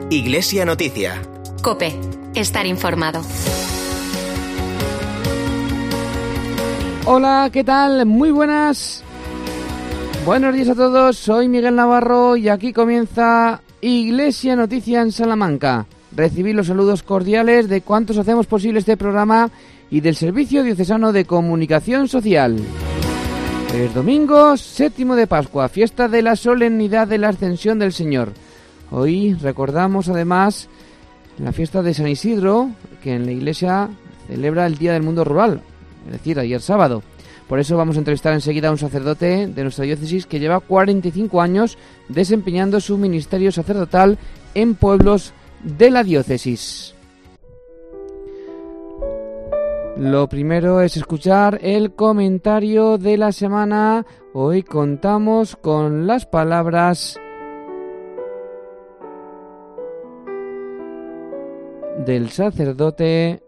Iglesia Noticia. COPE. Estar informado. Hola, ¿qué tal? Muy buenas. Buenos días a todos. Soy Miguel Navarro y aquí comienza Iglesia Noticia en Salamanca. Recibid los saludos cordiales de cuantos hacemos posible este programa y del Servicio Diocesano de Comunicación Social. Es domingo 7º de Pascua, fiesta de la solemnidad de la Ascensión del Señor. Hoy recordamos además la fiesta de San Isidro, que en la Iglesia celebra el Día del Mundo Rural, es decir, ayer sábado. Por eso vamos a entrevistar enseguida a un sacerdote de nuestra diócesis que lleva 45 años desempeñando su ministerio sacerdotal en pueblos de la diócesis. Lo primero es escuchar el comentario de la semana. Hoy contamos con las palabras del sacerdote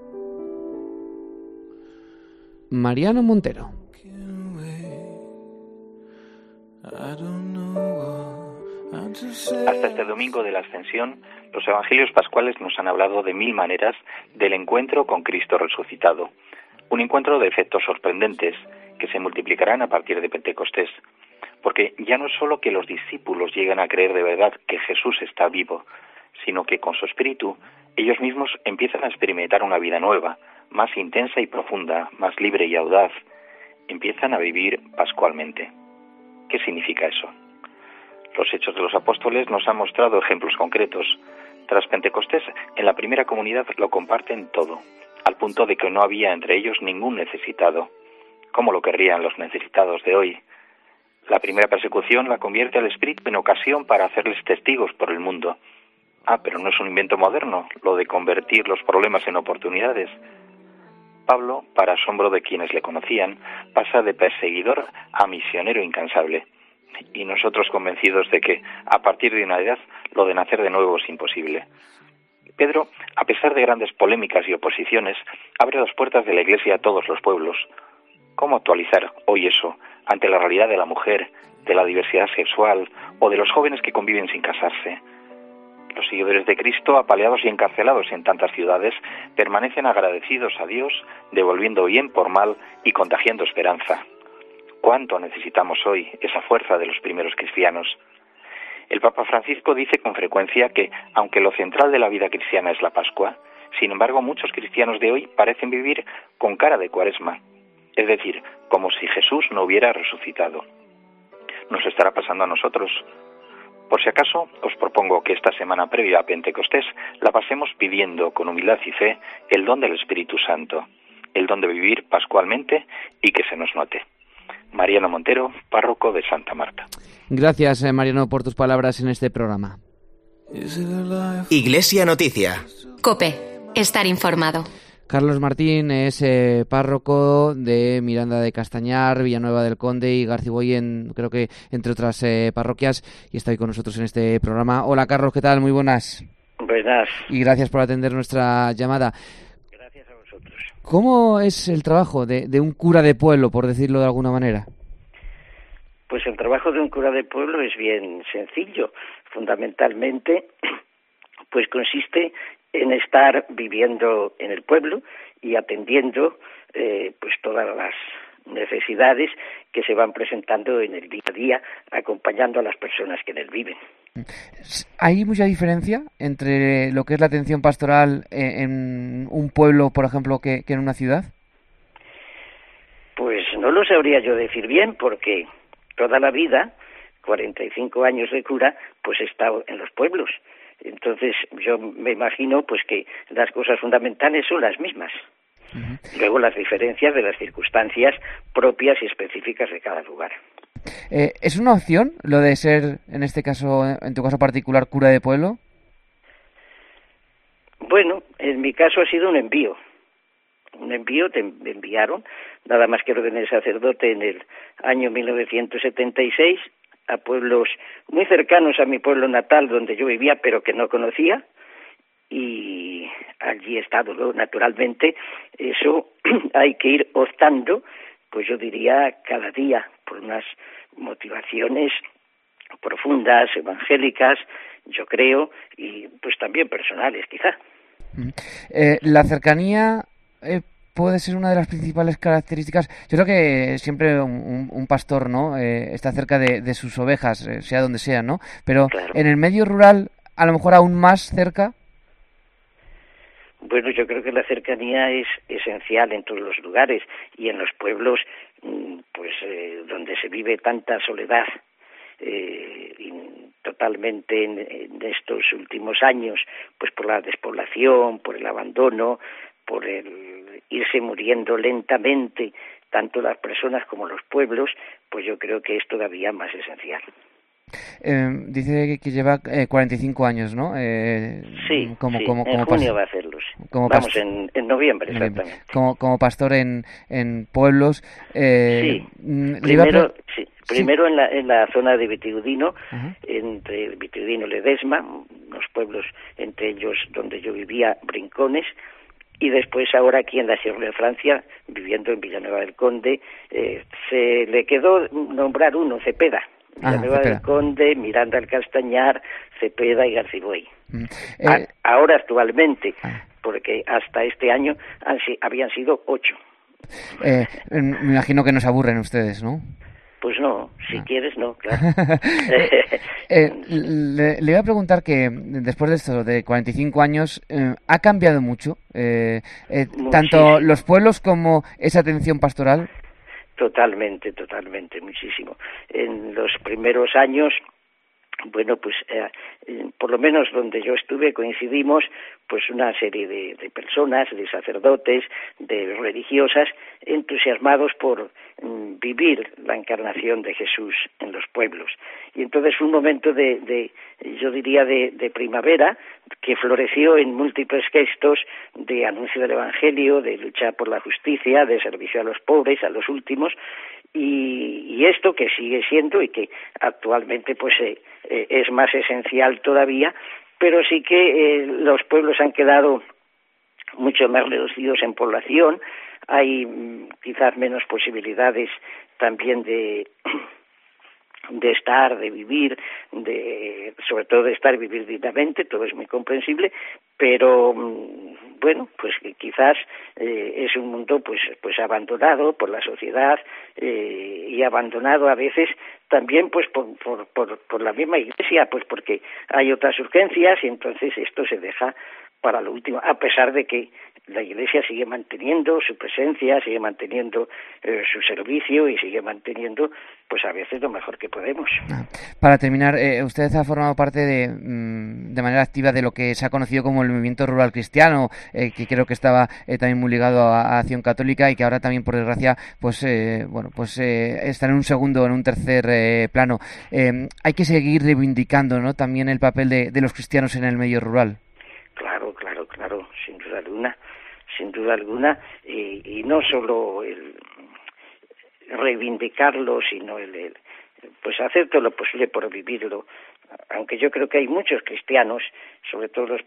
Mariano Montero. Hasta este domingo de la Ascensión, los evangelios pascuales nos han hablado de 1000 maneras del encuentro con Cristo resucitado. Un encuentro de efectos sorprendentes que se multiplicarán a partir de Pentecostés. Porque ya no es solo que los discípulos lleguen a creer de verdad que Jesús está vivo, sino que con su espíritu ellos mismos empiezan a experimentar una vida nueva, más intensa y profunda, más libre y audaz. Empiezan a vivir pascualmente. ¿Qué significa eso? Los Hechos de los Apóstoles nos han mostrado ejemplos concretos. Tras Pentecostés, en la primera comunidad lo comparten todo, al punto de que no había entre ellos ningún necesitado. ¿Cómo lo querrían los necesitados de hoy? La primera persecución la convierte al Espíritu en ocasión para hacerles testigos por el mundo. Pero no es un invento moderno, lo de convertir los problemas en oportunidades. Pablo, para asombro de quienes le conocían, pasa de perseguidor a misionero incansable. Y nosotros convencidos de que, a partir de una edad, lo de nacer de nuevo es imposible. Pedro, a pesar de grandes polémicas y oposiciones, abre las puertas de la Iglesia a todos los pueblos. ¿Cómo actualizar hoy eso ante la realidad de la mujer, de la diversidad sexual o de los jóvenes que conviven sin casarse? Los seguidores de Cristo, apaleados y encarcelados en tantas ciudades, permanecen agradecidos a Dios, devolviendo bien por mal y contagiando esperanza. ¿Cuánto necesitamos hoy esa fuerza de los primeros cristianos? El Papa Francisco dice con frecuencia que, aunque lo central de la vida cristiana es la Pascua, sin embargo muchos cristianos de hoy parecen vivir con cara de Cuaresma, es decir, como si Jesús no hubiera resucitado. ¿Nos estará pasando a nosotros? Por si acaso, os propongo que esta semana previa a Pentecostés la pasemos pidiendo con humildad y fe el don del Espíritu Santo, el don de vivir pascualmente y que se nos note. Mariano Montero, párroco de Santa Marta. Gracias, Mariano, por tus palabras en este programa. Iglesia Noticia. COPE. Estar informado. Carlos Martín es párroco de Miranda de Castañar, Villanueva del Conde y Garciboy, creo que entre otras parroquias, y está hoy con nosotros en este programa. Hola, Carlos, ¿qué tal? Muy buenas. Buenas. Y gracias por atender nuestra llamada. Gracias a vosotros. ¿Cómo es el trabajo de un cura de pueblo, por decirlo de alguna manera? Pues el trabajo de un cura de pueblo es bien sencillo. Fundamentalmente, pues consiste en estar viviendo en el pueblo y atendiendo pues todas las necesidades que se van presentando en el día a día, acompañando a las personas que en él viven. ¿Hay mucha diferencia entre lo que es la atención pastoral en un pueblo, por ejemplo, que en una ciudad? Pues no lo sabría yo decir bien, porque toda la vida, 45 años de cura, pues he estado en los pueblos. Entonces yo me imagino pues que las cosas fundamentales son las mismas. Uh-huh. Luego las diferencias de las circunstancias propias y específicas de cada lugar. ¿Es una opción lo de ser, en este caso, en tu caso particular, cura de pueblo? Bueno, en mi caso ha sido un envío. Me enviaron, nada más que ordené sacerdote en el año 1976, a pueblos muy cercanos a mi pueblo natal, donde yo vivía, pero que no conocía, y allí he estado, naturalmente. Eso hay que ir optando, pues yo diría cada día, por unas motivaciones profundas, evangélicas, yo creo, y pues también personales, quizá. La cercanía puede ser una de las principales características. Yo creo que siempre un pastor, ¿no? Está cerca de sus ovejas, sea donde sea, ¿no? Pero claro, en el medio rural, a lo mejor aún más cerca. Bueno, yo creo que la cercanía es esencial en todos los lugares y en los pueblos, pues donde se vive tanta soledad, totalmente en estos últimos años, pues por la despoblación, por el abandono, por el irse muriendo lentamente, tanto las personas como los pueblos, pues yo creo que es todavía más esencial. Dice que lleva 45 años, ¿no? Sí, en junio va a hacerlos. Vamos, en noviembre, exactamente. Como pastor en pueblos. Sí, primero en la zona de Vitigudino, entre Vitigudino y Ledesma, unos pueblos, entre ellos donde yo vivía, Brincones, y después ahora aquí en la Sierra de Francia, viviendo en Villanueva del Conde, se le quedó nombrar uno, Cepeda. Villanueva del Conde, Miranda del Castañar, Cepeda y Garcibuey. Ahora actualmente, porque hasta este año habían sido 8. Me imagino que nos aburren ustedes, ¿no? Pues no, si quieres no, claro. Le iba a preguntar que después de esto, de 45 años, ¿ha cambiado mucho? Tanto los pueblos como esa atención pastoral. Totalmente, muchísimo. En los primeros años, bueno, pues por lo menos donde yo estuve coincidimos pues una serie de personas, de sacerdotes, de religiosas, entusiasmados por vivir la encarnación de Jesús en los pueblos. Y entonces fue un momento yo diría de primavera, que floreció en múltiples gestos de anuncio del Evangelio, de lucha por la justicia, de servicio a los pobres, a los últimos, y esto que sigue siendo y que actualmente pues es más esencial todavía, pero sí que los pueblos han quedado mucho más reducidos en población, hay quizás menos posibilidades también de estar, de vivir, sobre todo de estar y vivir dignamente, todo es muy comprensible, pero bueno, pues quizás es un mundo pues abandonado por la sociedad y abandonado a veces también pues por la misma Iglesia, pues porque hay otras urgencias y entonces esto se deja para lo último, a pesar de que la Iglesia sigue manteniendo su presencia, sigue manteniendo su servicio y sigue manteniendo, pues a veces lo mejor que podemos. Para terminar, usted ha formado parte de manera activa de lo que se ha conocido como el movimiento rural cristiano, que creo que estaba también muy ligado a Acción Católica y que ahora también, por desgracia, pues está en un tercer plano. Hay que seguir reivindicando, ¿no?, también el papel de los cristianos en el medio rural. Claro, sin duda alguna, y no solo el reivindicarlo, sino pues hacer todo lo posible por vivirlo, aunque yo creo que hay muchos cristianos, sobre todo los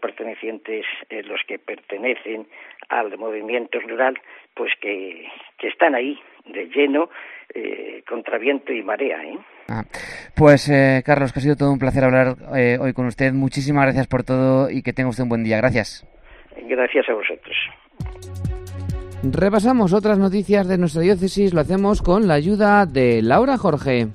que pertenecen al movimiento rural, pues que están ahí de lleno, contra viento y marea, Pues Carlos, que ha sido todo un placer hablar hoy con usted. Muchísimas gracias por todo y que tenga usted un buen día. Gracias. Gracias a vosotros. Repasamos otras noticias de nuestra diócesis, lo hacemos con la ayuda de Laura Jorge.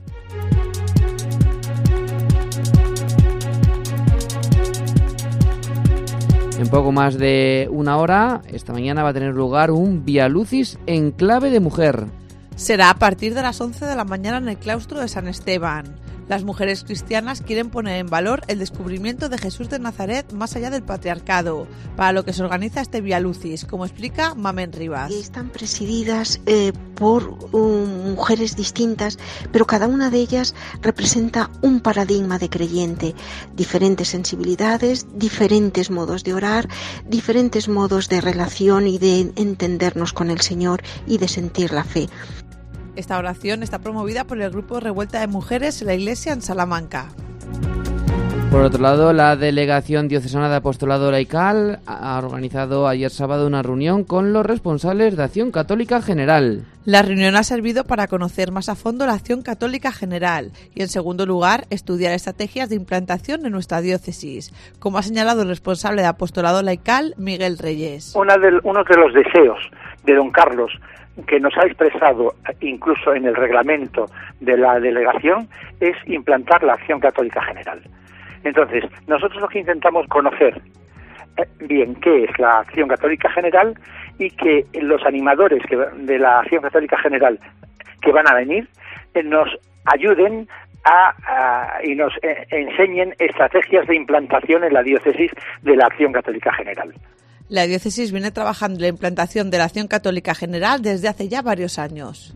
En poco más de una hora, esta mañana va a tener lugar un Via Lucis en clave de mujer. Será a partir de las 11 de la mañana en el claustro de San Esteban. Las mujeres cristianas quieren poner en valor el descubrimiento de Jesús de Nazaret más allá del patriarcado, para lo que se organiza este Via Lucis, como explica Mamen Rivas. Están presididas por mujeres distintas, pero cada una de ellas representa un paradigma de creyente, diferentes sensibilidades, diferentes modos de orar, diferentes modos de relación y de entendernos con el Señor y de sentir la fe. Esta oración está promovida por el Grupo Revuelta de Mujeres en la Iglesia en Salamanca. Por otro lado, la Delegación Diocesana de Apostolado Laical ha organizado ayer sábado una reunión con los responsables de Acción Católica General. La reunión ha servido para conocer más a fondo la Acción Católica General y, en segundo lugar, estudiar estrategias de implantación en nuestra diócesis, como ha señalado el responsable de Apostolado Laical, Miguel Reyes. Uno de los deseos de don Carlos, que nos ha expresado incluso en el reglamento de la delegación, es implantar la Acción Católica General. Entonces, nosotros lo que intentamos conocer bien qué es la Acción Católica General y que los animadores de la Acción Católica General que van a venir nos ayuden y nos enseñen estrategias de implantación en la diócesis de la Acción Católica General. La diócesis viene trabajando en la implantación de la Acción Católica General desde hace ya varios años.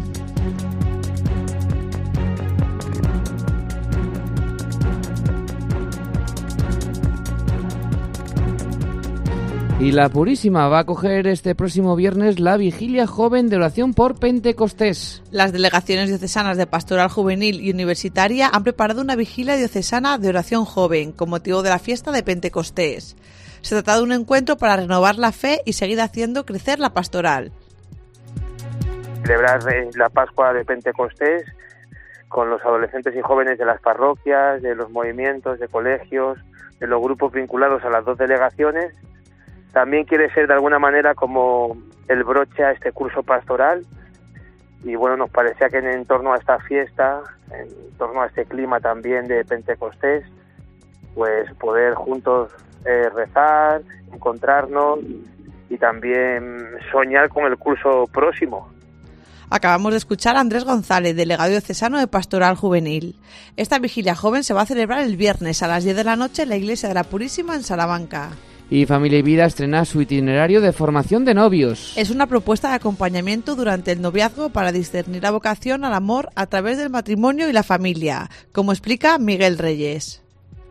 Y la Purísima va a acoger este próximo viernes la Vigilia Joven de Oración por Pentecostés. Las delegaciones diocesanas de Pastoral Juvenil y Universitaria han preparado una vigilia diocesana de oración joven con motivo de la fiesta de Pentecostés. Se trata de un encuentro para renovar la fe y seguir haciendo crecer la pastoral. Celebrar la Pascua de Pentecostés con los adolescentes y jóvenes de las parroquias, de los movimientos, de colegios, de los grupos vinculados a las dos delegaciones. También quiere ser de alguna manera como el broche a este curso pastoral y bueno, nos parecía que en torno a esta fiesta, en torno a este clima también de Pentecostés, pues poder juntos rezar, encontrarnos y también soñar con el curso próximo. Acabamos de escuchar a Andrés González, delegado diocesano de Pastoral Juvenil. Esta vigilia joven se va a celebrar el viernes a las 10 de la noche en la Iglesia de la Purísima en Salamanca. Y Familia y Vida estrena su itinerario de formación de novios. Es una propuesta de acompañamiento durante el noviazgo para discernir la vocación al amor a través del matrimonio y la familia, como explica Miguel Reyes.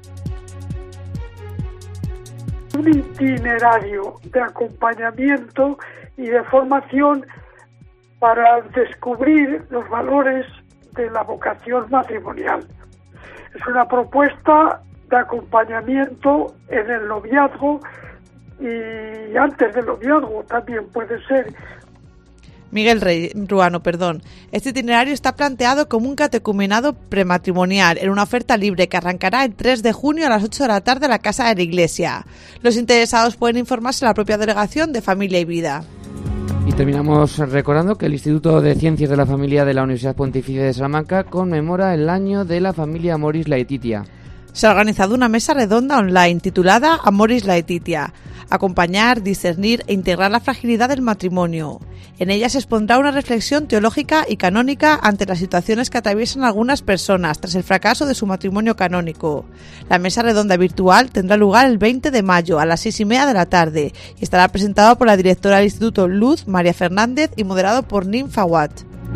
Un itinerario de acompañamiento y de formación para descubrir los valores de la vocación matrimonial. Es una propuesta de acompañamiento en el noviazgo y antes del noviazgo también puede ser. Miguel Ruano. Este itinerario está planteado como un catecumenado prematrimonial en una oferta libre que arrancará el 3 de junio a las 8 de la tarde en la Casa de la Iglesia. Los interesados pueden informarse en la propia delegación de Familia y Vida. Y terminamos recordando que el Instituto de Ciencias de la Familia de la Universidad Pontificia de Salamanca conmemora el año de la familia Amoris Laetitia. Se ha organizado una mesa redonda online titulada Amoris Laetitia, acompañar, discernir e integrar la fragilidad del matrimonio. En ella se expondrá una reflexión teológica y canónica ante las situaciones que atraviesan algunas personas tras el fracaso de su matrimonio canónico. La mesa redonda virtual tendrá lugar el 20 de mayo a las 6:30 de la tarde y estará presentada por la directora del Instituto Luz, María Fernández, y moderado por Nim Fawad.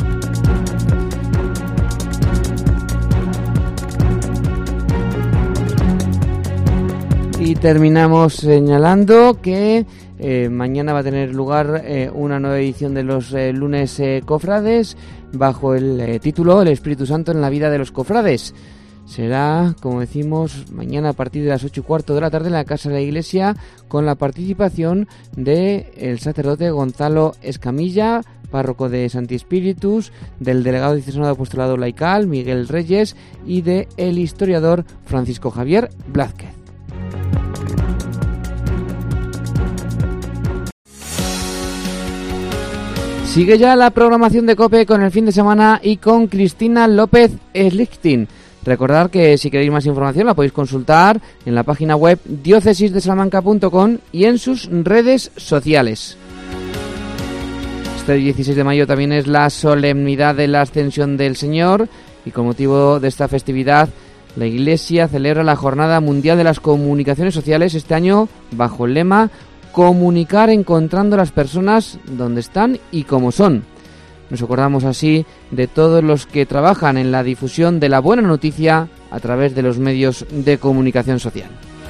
Y terminamos señalando que mañana va a tener lugar una nueva edición de los lunes cofrades bajo el título El Espíritu Santo en la vida de los cofrades. Será, como decimos, mañana a partir de las 8:15 de la tarde en la Casa de la Iglesia con la participación del sacerdote Gonzalo Escamilla, párroco de Santi Spiritus, del delegado diocesano de Apostolado Laical Miguel Reyes y del historiador Francisco Javier Blázquez. Sigue ya la programación de COPE con el fin de semana y con Cristina López Slichting. Recordad que si queréis más información la podéis consultar en la página web diocesisdesalamanca.com y en sus redes sociales. Este 16 de mayo también es la solemnidad de la Ascensión del Señor y con motivo de esta festividad la Iglesia celebra la Jornada Mundial de las Comunicaciones Sociales este año bajo el lema Comunicar encontrando a las personas donde están y cómo son. Nos acordamos así de todos los que trabajan en la difusión de la buena noticia a través de los medios de comunicación social.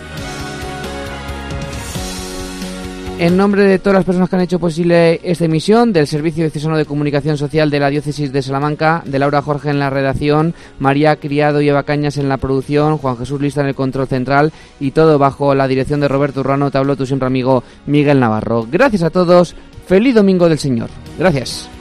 En nombre de todas las personas que han hecho posible esta emisión, del Servicio Diocesano de Comunicación Social de la Diócesis de Salamanca, de Laura Jorge en la redacción, María Criado y Eva Cañas en la producción, Juan Jesús Lista en el control central y todo bajo la dirección de Roberto Urrano, te habló tu siempre amigo Miguel Navarro. Gracias a todos, feliz Domingo del Señor. Gracias.